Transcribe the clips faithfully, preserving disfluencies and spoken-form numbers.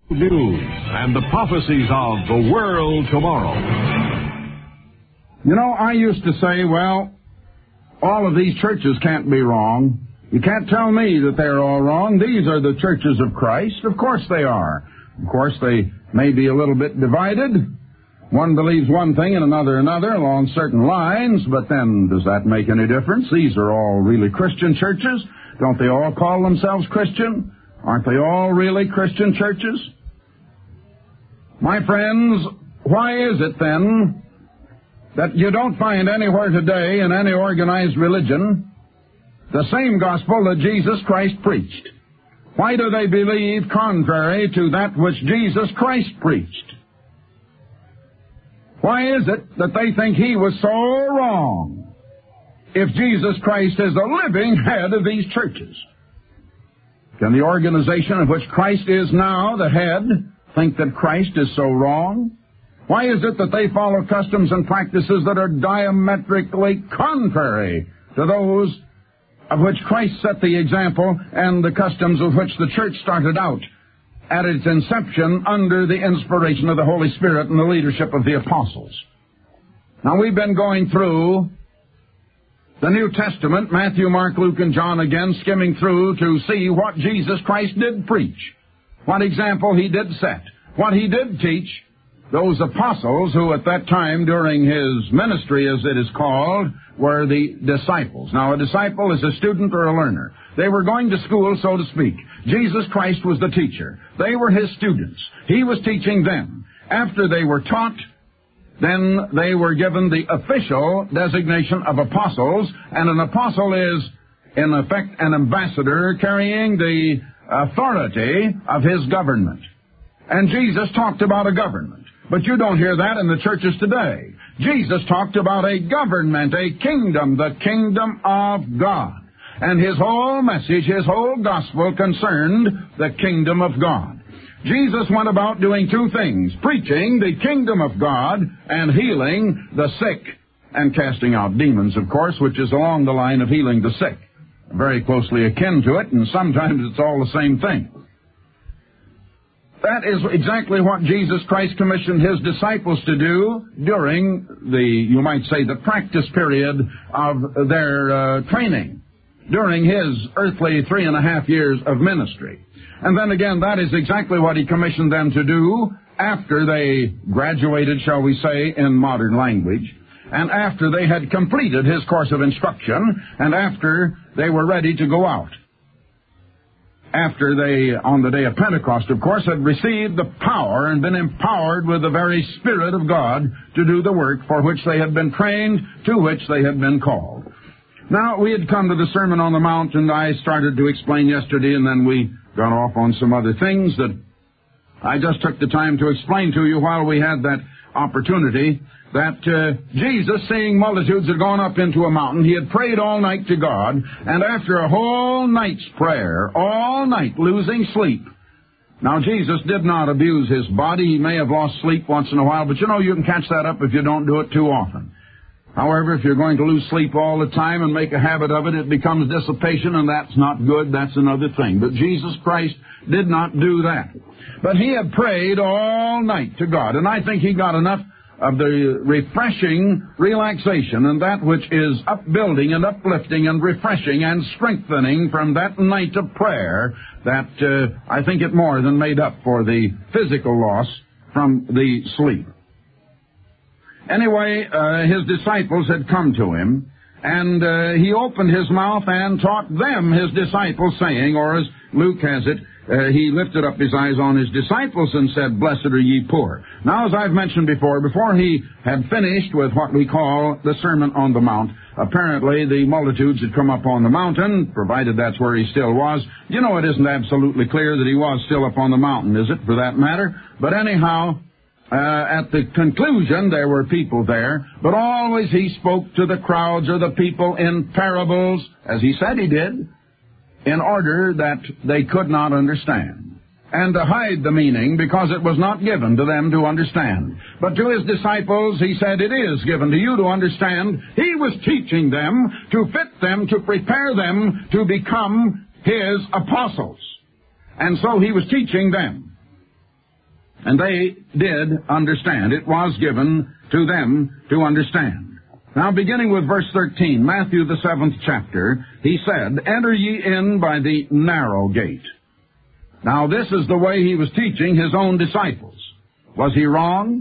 News and the prophecies of the world tomorrow. You know, I used to say, well, all of these churches can't be wrong. You can't tell me that they're all wrong. These are the churches of Christ. Of course they are. Of course they may be a little bit divided. One believes one thing and another another along certain lines, but then does that make any difference? These are all really Christian churches. Don't they all call themselves Christian? Aren't they all really Christian churches? My friends, why is it then that you don't find anywhere today in any organized religion the same gospel that Jesus Christ preached? Why do they believe contrary to that which Jesus Christ preached? Why is it that they think he was so wrong if Jesus Christ is the living head of these churches? Can the organization of which Christ is now the head think that Christ is so wrong? Why is it that they follow customs and practices that are diametrically contrary to those of which Christ set the example and the customs of which the church started out at its inception under the inspiration of the Holy Spirit and the leadership of the apostles? Now, we've been going through the New Testament, Matthew, Mark, Luke, and John again, skimming through to see what Jesus Christ did preach, what example he did set, what he did teach those apostles who at that time during his ministry, as it is called, were the disciples. Now, a disciple is a student or a learner. They were going to school, so to speak. Jesus Christ was the teacher. They were his students. He was teaching them. After they were taught, then they were given the official designation of apostles, and an apostle is, in effect, an ambassador carrying the authority of his government. And Jesus talked about a government. But you don't hear that in the churches today. Jesus talked about a government, a kingdom, the kingdom of God. And his whole message, his whole gospel concerned the kingdom of God. Jesus went about doing two things: preaching the kingdom of God and healing the sick, and casting out demons, of course, which is along the line of healing the sick. Very closely akin to it, and sometimes it's all the same thing. That is exactly what Jesus Christ commissioned his disciples to do during the, you might say, the practice period of their uh, training, during his earthly three and a half years of ministry. And then again, that is exactly what he commissioned them to do after they graduated, shall we say, in modern language, and after they had completed his course of instruction, and after they were ready to go out. After they, on the day of Pentecost, of course, had received the power and been empowered with the very Spirit of God to do the work for which they had been trained, to which they had been called. Now, we had come to the Sermon on the Mount, and I started to explain yesterday, and then we got off on some other things that I just took the time to explain to you while we had that opportunity, that uh, Jesus, seeing multitudes had gone up into a mountain, he had prayed all night to God, and after a whole night's prayer, all night losing sleep. Now, Jesus did not abuse his body. He may have lost sleep once in a while, but you know, you can catch that up if you don't do it too often. However, if you're going to lose sleep all the time and make a habit of it, it becomes dissipation, and that's not good. That's another thing. But Jesus Christ did not do that. But he had prayed all night to God, and I think he got enough of the refreshing relaxation and that which is upbuilding and uplifting and refreshing and strengthening from that night of prayer that uh, I think it more than made up for the physical loss from the sleep. Anyway, uh, his disciples had come to him, and uh, he opened his mouth and taught them, his disciples, saying, or as Luke has it, Uh, he lifted up his eyes on his disciples and said, "Blessed are ye poor." Now, as I've mentioned before, before he had finished with what we call the Sermon on the Mount, apparently the multitudes had come up on the mountain, provided that's where he still was. You know, it isn't absolutely clear that he was still up on the mountain, is it, for that matter? But anyhow, uh, at the conclusion, there were people there, but always he spoke to the crowds or the people in parables, as he said he did, in order that they could not understand, and to hide the meaning, because it was not given to them to understand. But to his disciples, he said, it is given to you to understand. He was teaching them to fit them, to prepare them to become his apostles. And so he was teaching them. And they did understand. It was given to them to understand. Now, beginning with verse thirteen, Matthew the seventh chapter, he said, "Enter ye in by the narrow gate." Now, this is the way he was teaching his own disciples. Was he wrong?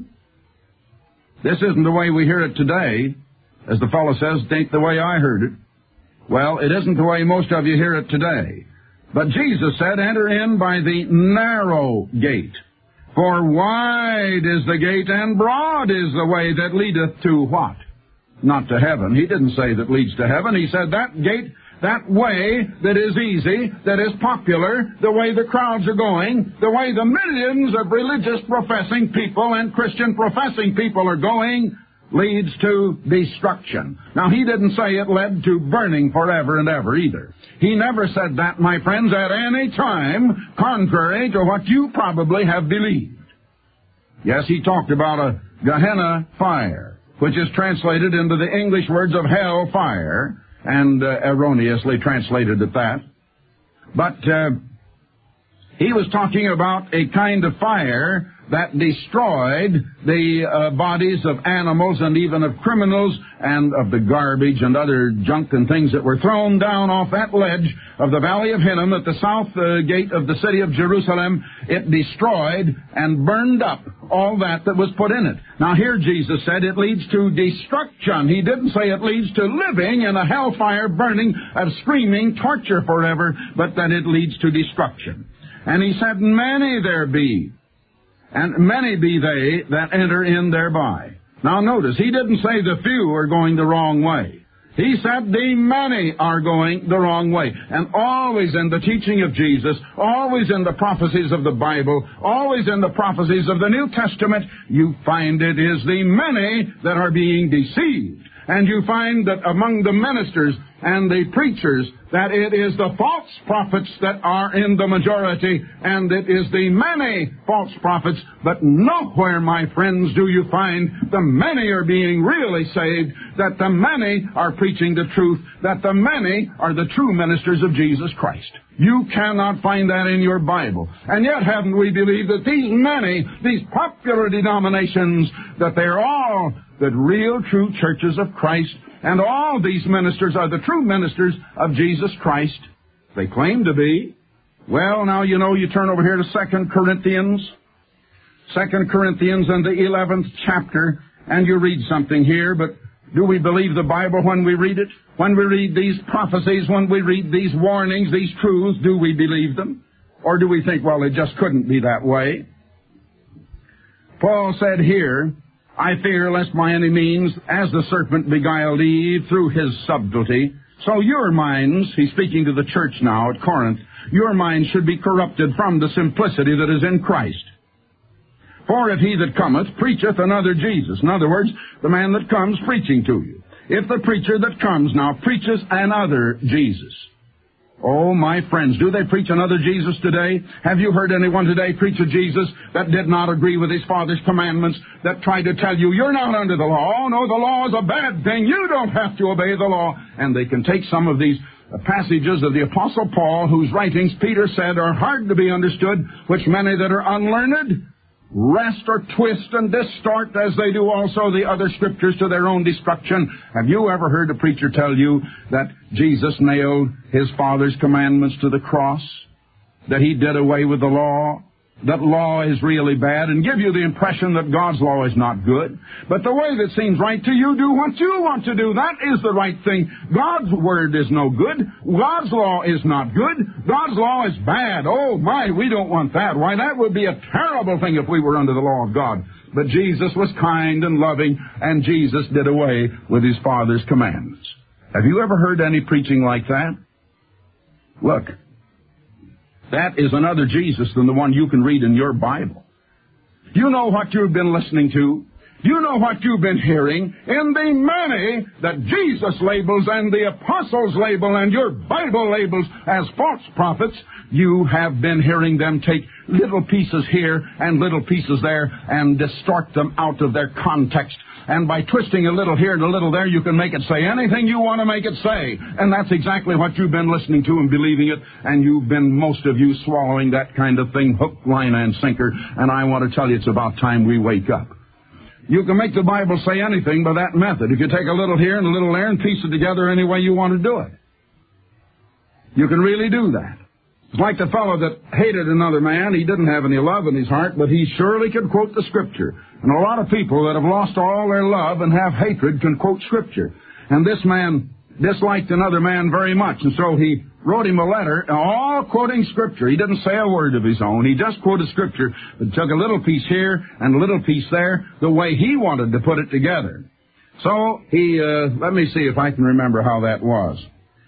This isn't the way we hear it today. As the fellow says, it ain't the way I heard it. Well, it isn't the way most of you hear it today. But Jesus said, "Enter in by the narrow gate. For wide is the gate, and broad is the way that leadeth to" what? Not to heaven. He didn't say that leads to heaven. He said that gate, that way that is easy, that is popular, the way the crowds are going, the way the millions of religious professing people and Christian professing people are going, leads to destruction. Now, he didn't say it led to burning forever and ever either. He never said that, my friends, at any time, contrary to what you probably have believed. Yes, he talked about a Gehenna fire, which is translated into the English words of hell fire, and uh, erroneously translated at that. But uh, he was talking about a kind of fire that destroyed the uh, bodies of animals and even of criminals and of the garbage and other junk and things that were thrown down off that ledge of the Valley of Hinnom at the south uh, gate of the city of Jerusalem. It destroyed and burned up all that that was put in it. Now here Jesus said it leads to destruction. He didn't say it leads to living in a hellfire burning of screaming torture forever, but that it leads to destruction. And he said, "Many there be, and many be they that enter in thereby." Now notice, he didn't say the few are going the wrong way. He said the many are going the wrong way. And always in the teaching of Jesus, always in the prophecies of the Bible, always in the prophecies of the New Testament, you find it is the many that are being deceived. And you find that among the ministers and the preachers that it is the false prophets that are in the majority, and it is the many false prophets. But nowhere, my friends, do you find the many are being really saved, that the many are preaching the truth, that the many are the true ministers of Jesus Christ. You cannot find that in your Bible. And yet haven't we believed that these many, these popular denominations, that they're all the real true churches of Christ, and all these ministers are the true ministers of Jesus Christ? They claim to be. Well, now you know, you turn over here to Second Corinthians, Second Corinthians in the eleventh chapter, and you read something here, but do we believe the Bible when we read it? When we read these prophecies, when we read these warnings, these truths, do we believe them? Or do we think, well, it just couldn't be that way? Paul said here, "I fear lest by any means, as the serpent beguiled Eve through his subtlety, so your minds," he's speaking to the church now at Corinth, "your minds should be corrupted from the simplicity that is in Christ. For if he that cometh preacheth another Jesus," in other words, the man that comes preaching to you, "if the preacher that comes now preaches another Jesus." Oh, my friends, do they preach another Jesus today? Have you heard anyone today preach a Jesus that did not agree with his Father's commandments, that tried to tell you, you're not under the law? Oh, no, the law is a bad thing. You don't have to obey the law. And they can take some of these passages of the Apostle Paul, whose writings Peter said are hard to be understood, which many that are unlearned wrest or twist and distort, as they do also the other scriptures, to their own destruction. Have you ever heard a preacher tell you that Jesus nailed his Father's commandments to the cross? That he did away with the law? That law is really bad, and give you the impression that God's law is not good? But the way that seems right to you, do what you want to do. That is the right thing. God's word is no good. God's law is not good. God's law is bad. Oh, my, we don't want that. Why, that would be a terrible thing if we were under the law of God. But Jesus was kind and loving, and Jesus did away with his Father's commandments. Have you ever heard any preaching like that? Look, that is another Jesus than the one you can read in your Bible. Do you know what you've been listening to? Do you know what you've been hearing? In the many that Jesus labels and the apostles label and your Bible labels as false prophets, you have been hearing them take little pieces here and little pieces there and distort them out of their context and by twisting a little here and a little there, you can make it say anything you want to make it say. And that's exactly what you've been listening to and believing it, and you've been, most of you, swallowing that kind of thing, hook, line, and sinker. And I want to tell you, it's about time we wake up. You can make the Bible say anything by that method. If you take a little here and a little there and piece it together any way you want to do it, you can really do that. It's like the fellow that hated another man. He didn't have any love in his heart, but he surely could quote the Scripture. And a lot of people that have lost all their love and have hatred can quote Scripture. And this man disliked another man very much, and so he wrote him a letter, all quoting Scripture. He didn't say a word of his own. He just quoted Scripture, but took a little piece here and a little piece there, the way he wanted to put it together. So he, uh, let me see if I can remember how that was.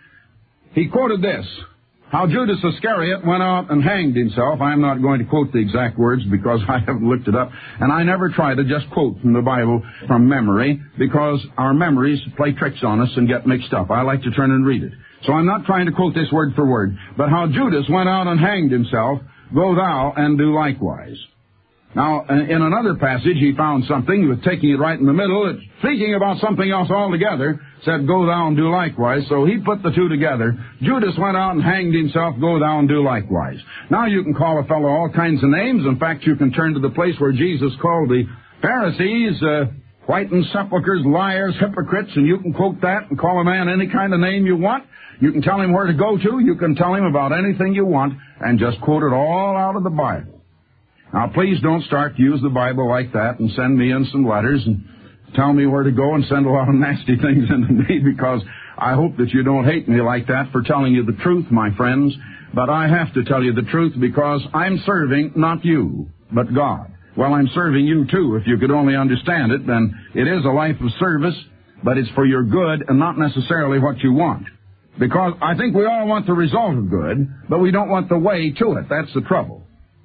He quoted this, how Judas Iscariot went out and hanged himself. I'm not going to quote the exact words because I haven't looked it up, and I never try to just quote from the Bible from memory, because our memories play tricks on us and get mixed up. I like to turn and read it. So I'm not trying to quote this word for word, but how Judas went out and hanged himself, go thou and do likewise. Now, in another passage, he found something. He was taking it right in the middle. It's speaking about something else altogether. Said, go thou and do likewise. So he put the two together. Judas went out and hanged himself. Go thou and do likewise. Now you can call a fellow all kinds of names. In fact, you can turn to the place where Jesus called the Pharisees uh, whitened sepulchres, liars, hypocrites, and you can quote that and call a man any kind of name you want. You can tell him where to go to. You can tell him about anything you want and just quote it all out of the Bible. Now, please don't start to use the Bible like that and send me in some letters and tell me where to go and send a lot of nasty things into me, because I hope that you don't hate me like that for telling you the truth, my friends. But I have to tell you the truth because I'm serving not you, but God. Well, I'm serving you too. If you could only understand it, then it is a life of service, but it's for your good and not necessarily what you want. Because I think we all want the result of good, but we don't want the way to it. That's the trouble.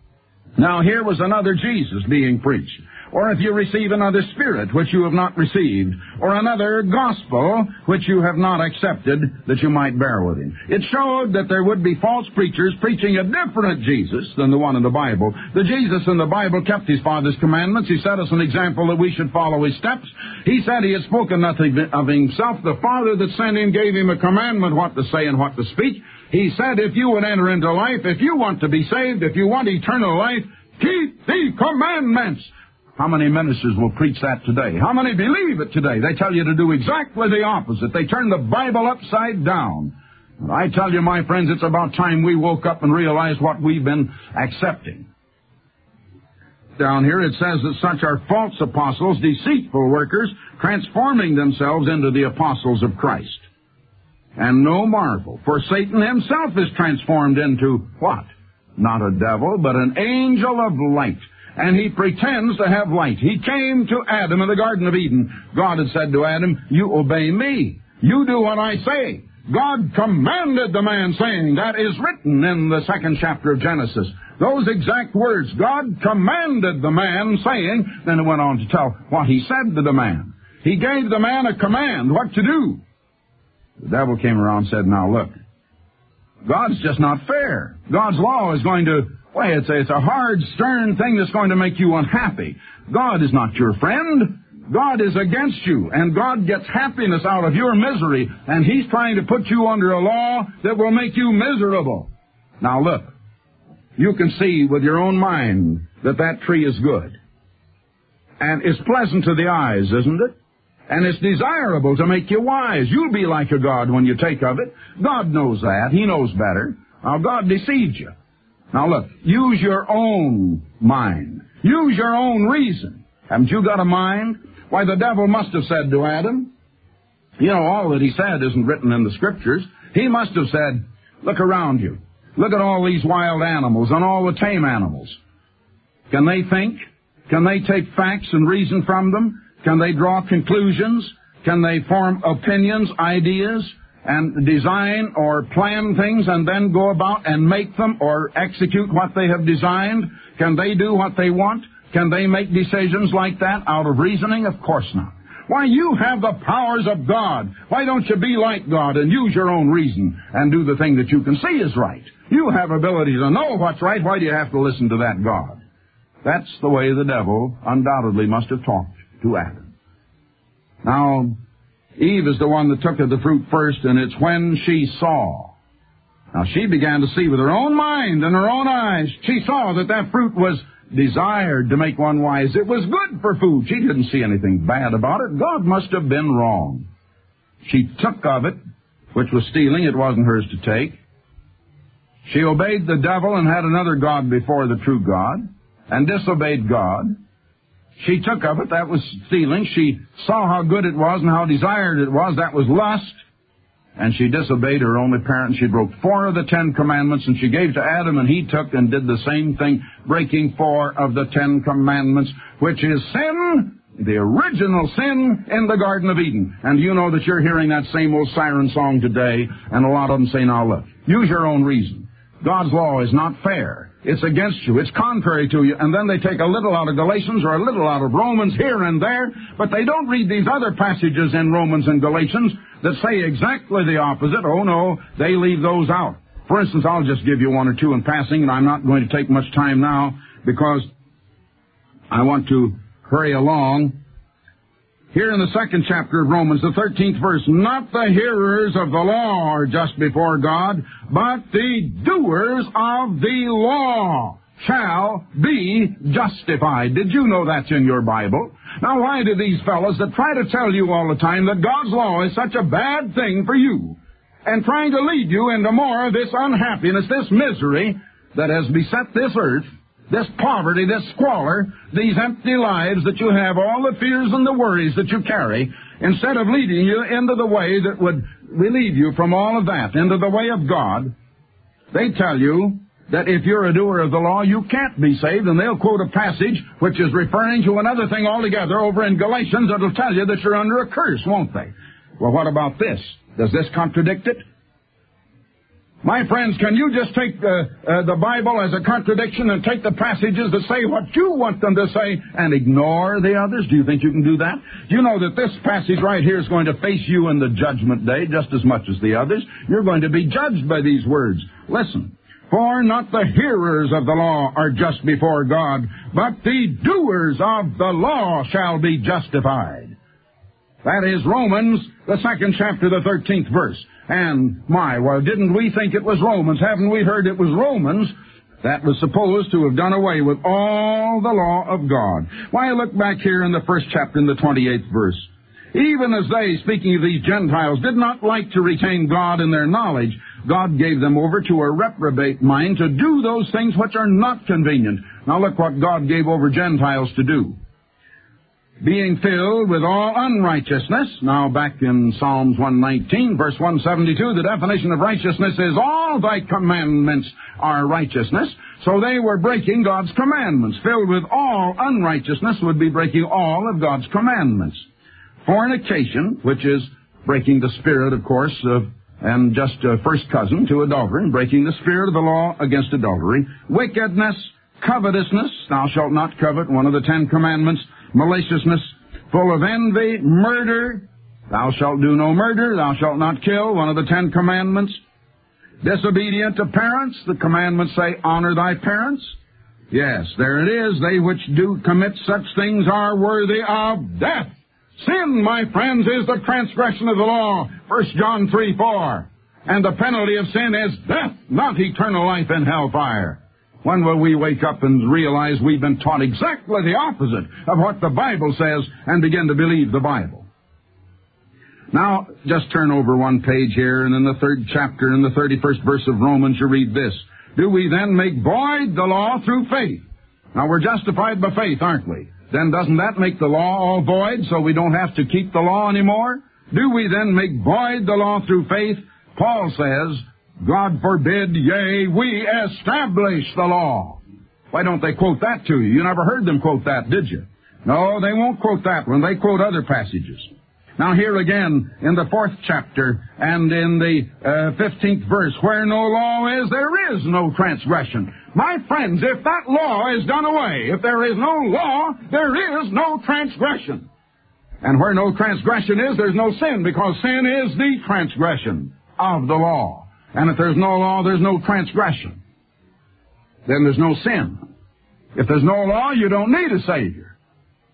Now, here was another Jesus being preached. Or if you receive another spirit which you have not received, or another gospel which you have not accepted, that you might bear with him. It showed that there would be false preachers preaching a different Jesus than the one in the Bible. The Jesus in the Bible kept his Father's commandments. He set us an example that we should follow his steps. He said he had spoken nothing of himself. The Father that sent him gave him a commandment what to say and what to speak. He said, if you would enter into life, if you want to be saved, if you want eternal life, keep the commandments. How many ministers will preach that today? How many believe it today? They tell you to do exactly the opposite. They turn the Bible upside down. And I tell you, my friends, it's about time we woke up and realized what we've been accepting. Down here it says that such are false apostles, deceitful workers, transforming themselves into the apostles of Christ. And no marvel, for Satan himself is transformed into what? Not a devil, but an angel of light. And he pretends to have light. He came to Adam in the Garden of Eden. God had said to Adam, you obey me. You do what I say. God commanded the man, saying, that is written in the second chapter of Genesis. Those exact words, God commanded the man, saying, then it went on to tell what he said to the man. He gave the man a command, what to do. The devil came around and said, now look, God's just not fair. God's law is going to, well, it's a, it's a hard, stern thing that's going to make you unhappy. God is not your friend. God is against you, and God gets happiness out of your misery, and he's trying to put you under a law that will make you miserable. Now look, you can see with your own mind that that tree is good. And it's pleasant to the eyes, isn't it? And it's desirable to make you wise. You'll be like a God when you take of it. God knows that. He knows better. Now, God deceived you. Now, look, use your own mind. Use your own reason. Haven't you got a mind? Why, the devil must have said to Adam, you know, all that he said isn't written in the Scriptures. He must have said, look around you. Look at all these wild animals and all the tame animals. Can they think? Can they take facts and reason from them? Can they draw conclusions? Can they form opinions, ideas, and design or plan things and then go about and make them or execute what they have designed? Can they do what they want? Can they make decisions like that out of reasoning? Of course not. Why, you have the powers of God. Why don't you be like God and use your own reason and do the thing that you can see is right? You have ability to know what's right. Why do you have to listen to that God? That's the way the devil undoubtedly must have talked to Adam. Now, Eve is the one that took of the fruit first, and it's when she saw. Now, she began to see with her own mind and her own eyes. She saw that that fruit was desired to make one wise. It was good for food. She didn't see anything bad about it. God must have been wrong. She took of it, which was stealing. It wasn't hers to take. She obeyed the devil and had another god before the true God, and disobeyed God. She took of it. That was stealing. She saw how good it was and how desired it was. That was lust. And she disobeyed her only parent. She broke four of the Ten Commandments, and she gave to Adam, and he took and did the same thing, breaking four of the Ten Commandments, which is sin, the original sin in the Garden of Eden. And you know that you're hearing that same old siren song today, and a lot of them say, now look, use your own reason. God's law is not fair. It's against you. It's contrary to you. And then they take a little out of Galatians or a little out of Romans here and there, but they don't read these other passages in Romans and Galatians that say exactly the opposite. Oh, no, they leave those out. For instance, I'll just give you one or two in passing, and I'm not going to take much time now because I want to hurry along. Here in the second chapter of Romans, the thirteenth verse, not the hearers of the law are just before God, but the doers of the law shall be justified. Did you know that's in your Bible? Now, why do these fellows that try to tell you all the time that God's law is such a bad thing for you, and trying to lead you into more of this unhappiness, this misery that has beset this earth, this poverty, this squalor, these empty lives that you have, all the fears and the worries that you carry, instead of leading you into the way that would relieve you from all of that, into the way of God, they tell you that if you're a doer of the law, you can't be saved, and they'll quote a passage which is referring to another thing altogether over in Galatians that'll tell you that you're under a curse, won't they? Well, what about this? Does this contradict it? My friends, can you just take the, uh, the Bible as a contradiction and take the passages that say what you want them to say and ignore the others? Do you think you can do that? Do you know that this passage right here is going to face you in the judgment day just as much as the others? You're going to be judged by these words. Listen. For not the hearers of the law are just before God, but the doers of the law shall be justified. That is Romans, the second chapter, the thirteenth verse. And, my, well, didn't we think it was Romans? Haven't we heard it was Romans that was supposed to have done away with all the law of God? Why, look back here in the first chapter, in the twenty-eighth verse. Even as they, speaking of these Gentiles, did not like to retain God in their knowledge, God gave them over to a reprobate mind to do those things which are not convenient. Now look what God gave over Gentiles to do. Being filled with all unrighteousness. Now back in Psalms one nineteen, verse one seventy-two, the definition of righteousness is all thy commandments are righteousness. So they were breaking God's commandments. Filled with all unrighteousness would be breaking all of God's commandments. Fornication, which is breaking the spirit, of course, of and just a first cousin to adultery, breaking the spirit of the law against adultery. Wickedness, covetousness, thou shalt not covet, one of the Ten Commandments. Maliciousness, full of envy, murder, thou shalt do no murder, thou shalt not kill, one of the Ten Commandments. Disobedient to parents, the commandments say, honor thy parents. Yes, there it is, they which do commit such things are worthy of death. Sin, my friends, is the transgression of the law. First John three four. And the penalty of sin is death, not eternal life in hellfire. When will we wake up and realize we've been taught exactly the opposite of what the Bible says and begin to believe the Bible? Now, just turn over one page here, and in the third chapter, in the thirty-first verse of Romans, you read this. Do we then make void the law through faith? Now, we're justified by faith, aren't we? Then doesn't that make the law all void, so we don't have to keep the law anymore? Do we then make void the law through faith? Paul says, God forbid, yea, we establish the law. Why don't they quote that to you? You never heard them quote that, did you? No, they won't quote that one. They quote other passages. Now here again, in the fourth chapter, and in the uh, fifteenth verse, where no law is, there is no transgression. My friends, if that law is done away, if there is no law, there is no transgression. And where no transgression is, there's no sin, because sin is the transgression of the law. And if there's no law, there's no transgression. Then there's no sin. If there's no law, you don't need a Savior.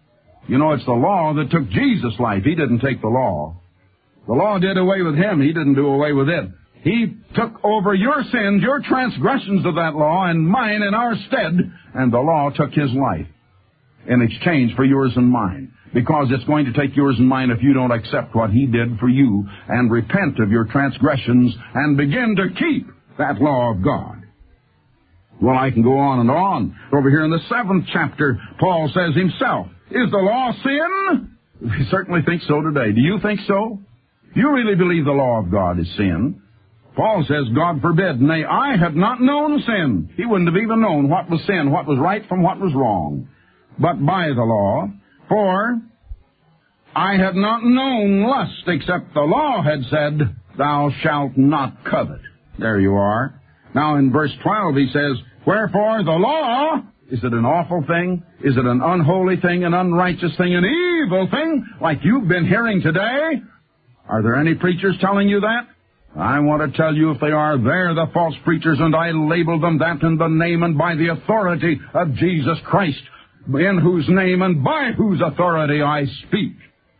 You know, it's the law that took Jesus' life. He didn't take the law. The law did away with him. He didn't do away with it. He took over your sins, your transgressions of that law, and mine in our stead, and the law took his life in exchange for yours and mine. Because it's going to take yours and mine if you don't accept what he did for you and repent of your transgressions and begin to keep that law of God. Well, I can go on and on. Over here in the seventh chapter, Paul says himself, is the law sin? We certainly think so today. Do you think so? Do you really believe the law of God is sin? Paul says, God forbid. Nay, I had not known sin. He wouldn't have even known what was sin, what was right from what was wrong. But by the law, for I had not known lust, except the law had said, thou shalt not covet. There you are. Now in verse twelve he says, wherefore the law, is it an awful thing? Is it an unholy thing, an unrighteous thing, an evil thing, like you've been hearing today? Are there any preachers telling you that? I want to tell you if they are, they're the false preachers, and I label them that in the name and by the authority of Jesus Christ, in whose name and by whose authority I speak.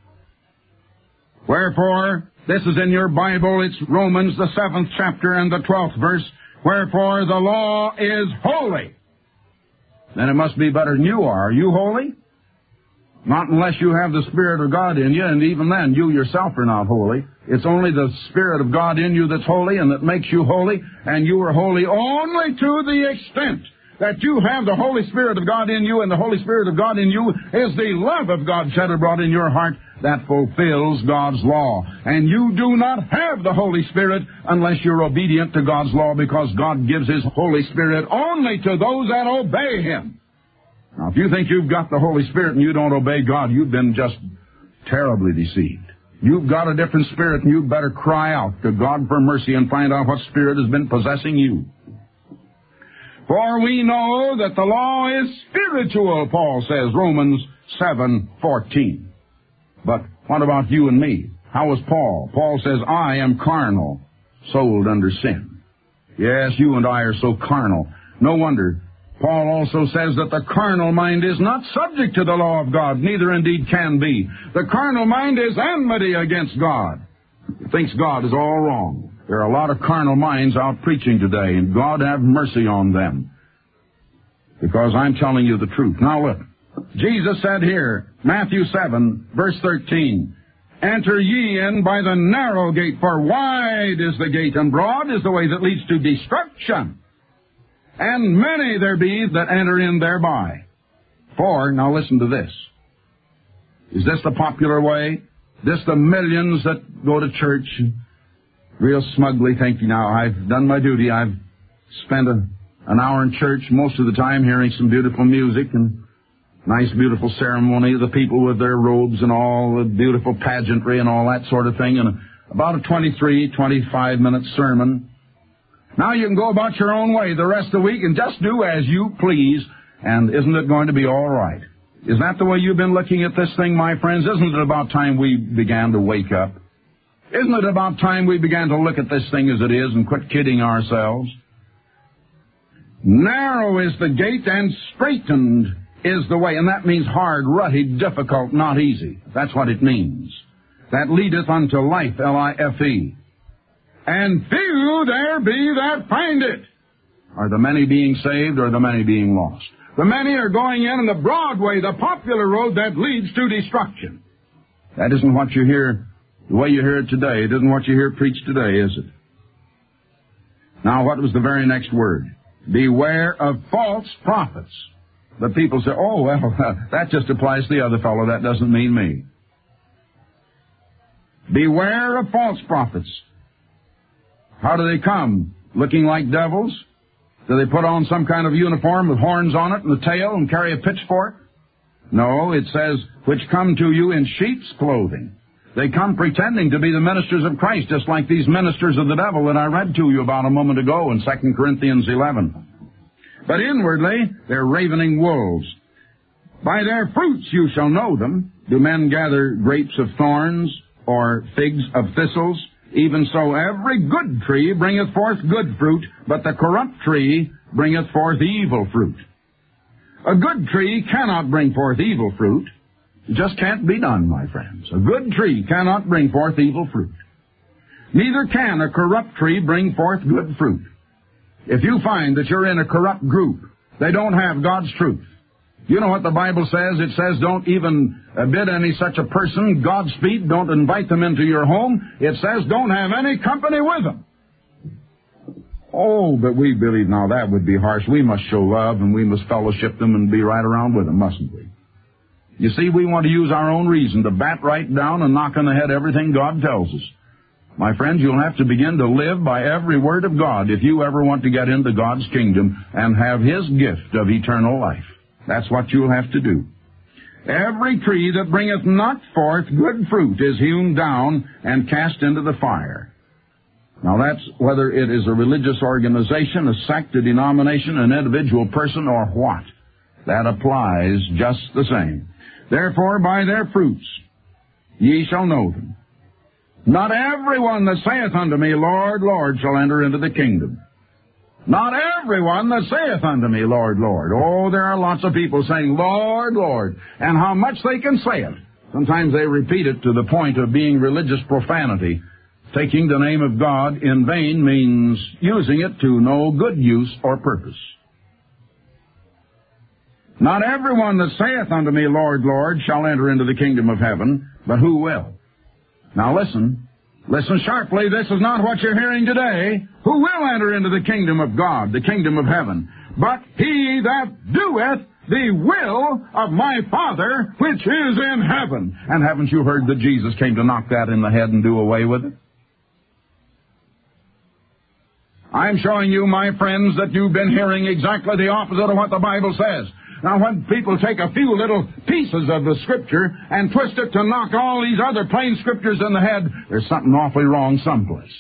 Wherefore, this is in your Bible, it's Romans, the seventh chapter and the twelfth verse, wherefore the law is holy. Then it must be better than you are. Are you holy? Not unless you have the Spirit of God in you, and even then, you yourself are not holy. It's only the Spirit of God in you that's holy and that makes you holy, and you are holy only to the extent that you have the Holy Spirit of God in you, and the Holy Spirit of God in you is the love of God shed abroad in your heart that fulfills God's law. And you do not have the Holy Spirit unless you're obedient to God's law, because God gives His Holy Spirit only to those that obey Him. Now, if you think you've got the Holy Spirit and you don't obey God, you've been just terribly deceived. You've got a different spirit, and you'd better cry out to God for mercy and find out what spirit has been possessing you. For we know that the law is spiritual, Paul says, Romans seven fourteen. But what about you and me? How was Paul? Paul says, I am carnal, sold under sin. Yes, you and I are so carnal. No wonder. Paul also says that the carnal mind is not subject to the law of God, neither indeed can be. The carnal mind is enmity against God. It thinks God is all wrong. There are a lot of carnal minds out preaching today, and God have mercy on them, because I'm telling you the truth. Now look, Jesus said here, Matthew seven, verse thirteen, enter ye in by the narrow gate, for wide is the gate, and broad is the way that leads to destruction. And many there be that enter in thereby. For, now listen to this. Is this the popular way? This the millions that go to church real smugly think, now, I've done my duty. I've spent a, an hour in church most of the time hearing some beautiful music and nice, beautiful ceremony of the people with their robes and all the beautiful pageantry and all that sort of thing, and about a twenty-three, twenty-five minute sermon. Now you can go about your own way the rest of the week and just do as you please, and isn't it going to be all right? Is that the way you've been looking at this thing, my friends? Isn't it about time we began to wake up? Isn't it about time we began to look at this thing as it is and quit kidding ourselves? Narrow is the gate and straitened is the way, and that means hard, rutty, difficult, not easy. That's what it means. That leadeth unto life, L I F E. And few there be that find it. Are the many being saved, or the many being lost? The many are going in on the broad way, the popular road that leads to destruction. That isn't what you hear, the way you hear it today. It isn't what you hear preached today, is it? Now, what was the very next word? Beware of false prophets. The people say, oh, well, that just applies to the other fellow. That doesn't mean me. Beware of false prophets. How do they come? Looking like devils? Do they put on some kind of uniform with horns on it and a tail and carry a pitchfork? No, it says, which come to you in sheep's clothing. They come pretending to be the ministers of Christ, just like these ministers of the devil that I read to you about a moment ago in Second Corinthians eleven. But inwardly, they're ravening wolves. By their fruits you shall know them. Do men gather grapes of thorns or figs of thistles? Even so, every good tree bringeth forth good fruit, but the corrupt tree bringeth forth evil fruit. A good tree cannot bring forth evil fruit. It just can't be done, my friends. A good tree cannot bring forth evil fruit. Neither can a corrupt tree bring forth good fruit. If you find that you're in a corrupt group, they don't have God's truth. You know what the Bible says? It says don't even bid any such a person Godspeed. Don't invite them into your home. It says don't have any company with them. Oh, but we believe now that would be harsh. We must show love and we must fellowship them and be right around with them, mustn't we? You see, we want to use our own reason to bat right down and knock on the head everything God tells us. My friends, you'll have to begin to live by every word of God if you ever want to get into God's kingdom and have His gift of eternal life. That's what you'll have to do. Every tree that bringeth not forth good fruit is hewn down and cast into the fire. Now that's whether it is a religious organization, a sect, a denomination, an individual person, or what. That applies just the same. Therefore, by their fruits ye shall know them. Not everyone that saith unto me, Lord, Lord, shall enter into the kingdom. Not everyone that saith unto me, Lord, Lord. Oh, there are lots of people saying, Lord, Lord, and how much they can say it. Sometimes they repeat it to the point of being religious profanity. Taking the name of God in vain means using it to no good use or purpose. Not everyone that saith unto me, Lord, Lord, shall enter into the kingdom of heaven, but who will? Now listen, listen sharply, this is not what you're hearing today. Who will enter into the kingdom of God, the kingdom of heaven? But he that doeth the will of my Father which is in heaven. And haven't you heard that Jesus came to knock that in the head and do away with it? I'm showing you, my friends, that you've been hearing exactly the opposite of what the Bible says. Now, when people take a few little pieces of the Scripture and twist it to knock all these other plain Scriptures in the head, there's something awfully wrong someplace.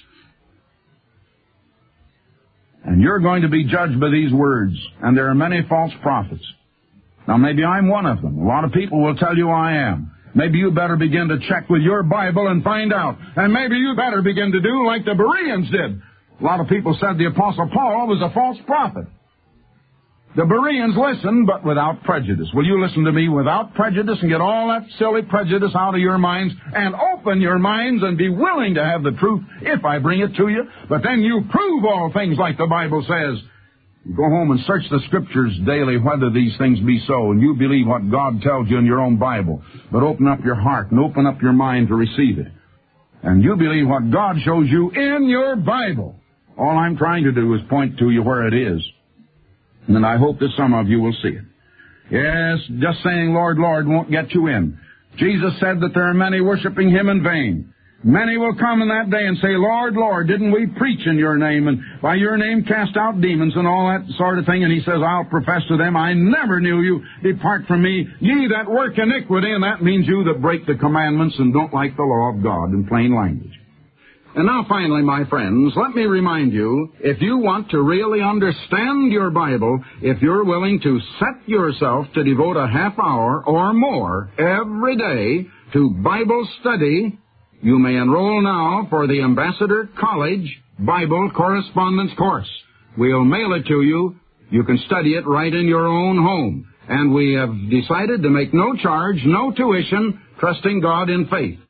And you're going to be judged by these words, and there are many false prophets. Now, maybe I'm one of them. A lot of people will tell you I am. Maybe you better begin to check with your Bible and find out. And maybe you better begin to do like the Bereans did. A lot of people said the Apostle Paul was a false prophet. The Bereans listened, but without prejudice. Will you listen to me without prejudice and get all that silly prejudice out of your minds and open your minds and be willing to have the truth if I bring it to you? But then you prove all things like the Bible says. You go home and search the Scriptures daily whether these things be so, and you believe what God tells you in your own Bible. But open up your heart and open up your mind to receive it. And you believe what God shows you in your Bible. All I'm trying to do is point to you where it is. And I hope that some of you will see it. Yes, just saying, Lord, Lord, won't get you in. Jesus said that there are many worshiping Him in vain. Many will come in that day and say, Lord, Lord, didn't we preach in your name and by your name cast out demons and all that sort of thing? And He says, I'll profess to them, I never knew you. Depart from me, ye that work iniquity. And that means you that break the commandments and don't like the law of God in plain language. And now finally, my friends, let me remind you, if you want to really understand your Bible, if you're willing to set yourself to devote a half hour or more every day to Bible study, you may enroll now for the Ambassador College Bible Correspondence Course. We'll mail it to you. You can study it right in your own home. And we have decided to make no charge, no tuition, trusting God in faith.